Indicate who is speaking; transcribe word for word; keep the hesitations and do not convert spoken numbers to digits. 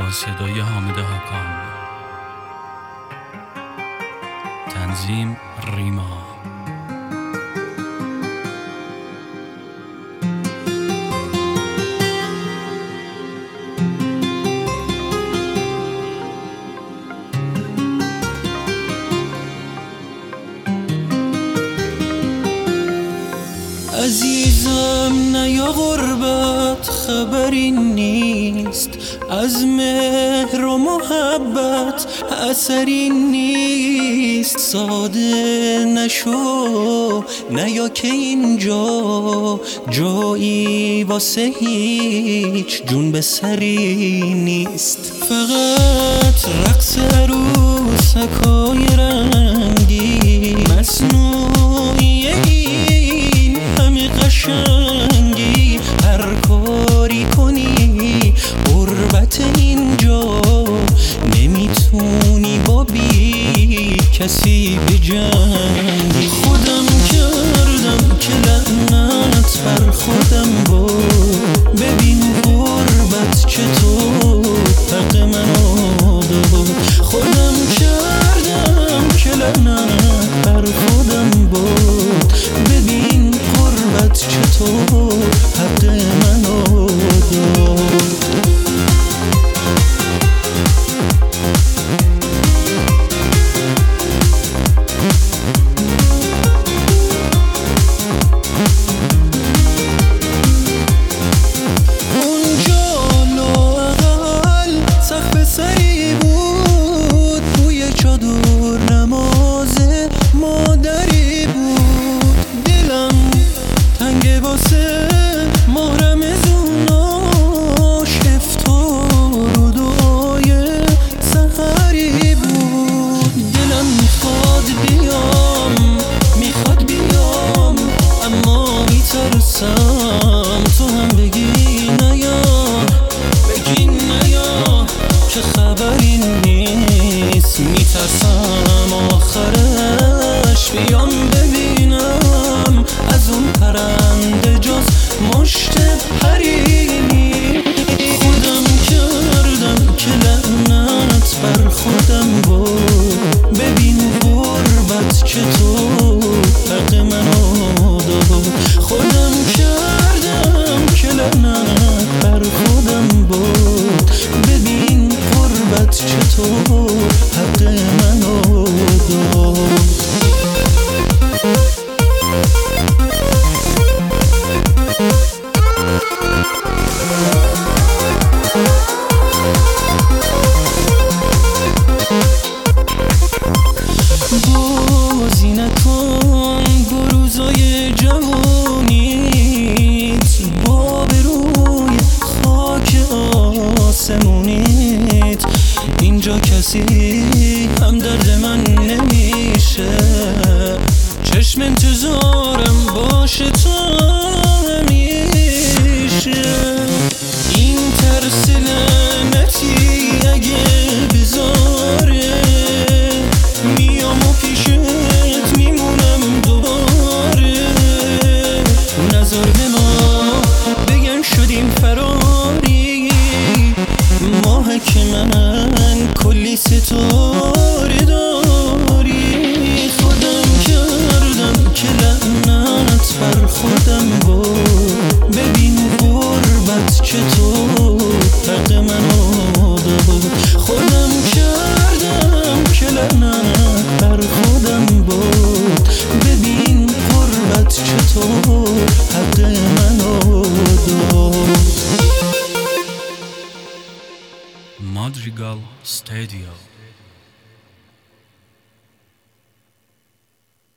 Speaker 1: با صدای حامد حاکان. تنظیم ریما.
Speaker 2: عزیزم نیا غربت خبری نیست، از مهر و محبت اثری نیست. ساده نشو نیا که اینجا جایی واسه هیچ جون به سری نیست. فقط رقص عروسکای رنگی مصنوعی این همه قشنگی، هر کاری کنی غربت اینجا نمیتونی با بی کسی بجنگی. خودم کردم که لعنت بر خودم بود، ببین غربت چطور حق منو داد. خودم کردم که لعنت بر خودم بود، ببین غربت چطور حق منو داد. تو هم بگی نیا، بگی نیا که خبری نیست. میترسم آخرش بیام ببینم از اون پرنده جز مشت پری. خودم کردم که لعنت بر خودم بود، ببین غربت چطور حق منو داد. خودم کردم که لعنت بر خودم بود، ببین غربت چطور حق منو داد. بازی نکن بروزای جوانیت، با بروی خاک آسمونیت. اینجا کسی هم درد من نمیشه، چشم انتظارم باشه تا همیشه. این ترس لعنتی اگه بذاره میام و پیشت میمونم دوباره. نظر به ما بگن شدیم فراری، ماه که من کلی ستاره داری. خودم کردم که لعنت بر خودم بود، ببین غربت چطور حق منو داد. خودم کردم که لعنت بر خودم بود، ببین غربت چطور حق منو داد.
Speaker 1: مادریگال استودیو.